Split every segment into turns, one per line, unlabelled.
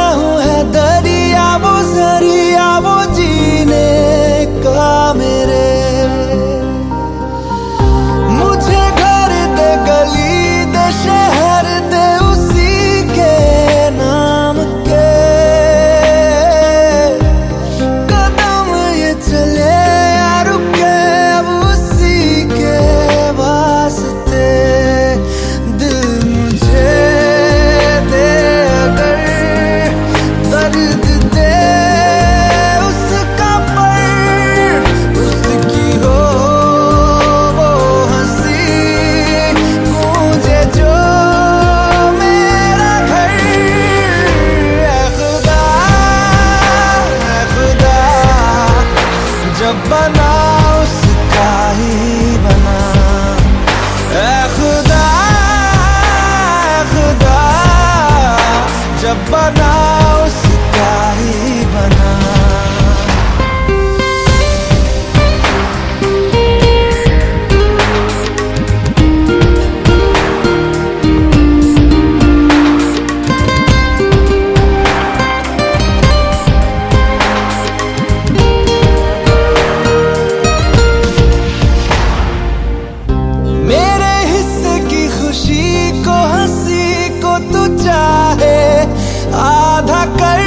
हूँ है दरिया वो जरिया वो जीने का मेरे। मुझे घर दे गली दे शहर दे उसी के नाम के। कदम ये चले या रुके अब उसी के वास्ते। दिल मुझे दे अगर दर्द दे उसका पर उसकी हो वो हंसी गूंजे जो मेरा घर। ऐ खुदा जब बना उसका ही बना। ऐ खुदा जब बना उसका ही बना। मेरे हिस्से की खुशी को हंसी को तू चाहे आधा कर।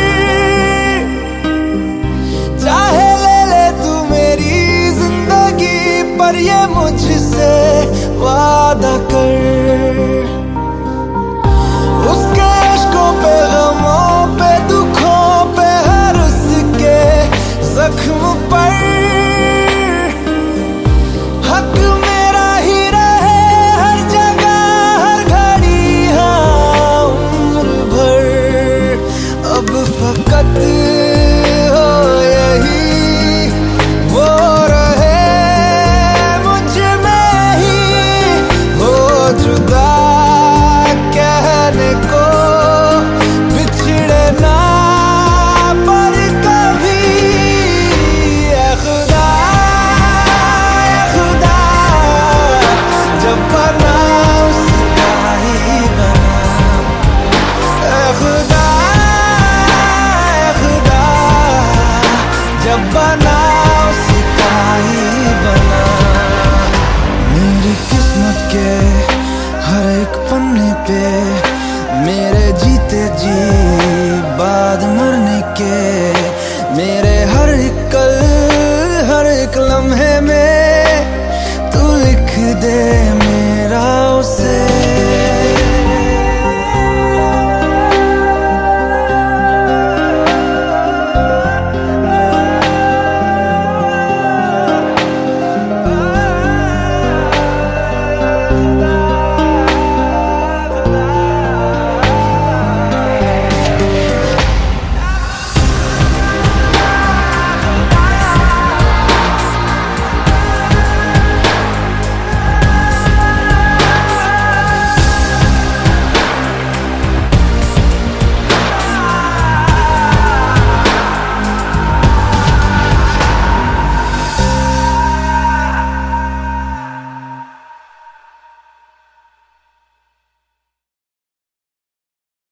चाहे ले ले तू मेरी जिंदगी पर ये मुझसे वादा कर। उसके इश्कों पे गमों पे दुखों पे हर उसके जख्म पर हक मेरा ही रहे हर जगह हर घड़ी हाँ उम्र भर। अब फकत हो यही वो रहे मुझ में ही हो जुदा कहने को बिछड़े ना पर कभी। ऐ खुदा जब बना उसका ही बना। ऐ खुदा जब बना उसका ही बना। मेरी किस्मत के हर एक पन्ने पे मेरे जीते जी बाद मरने के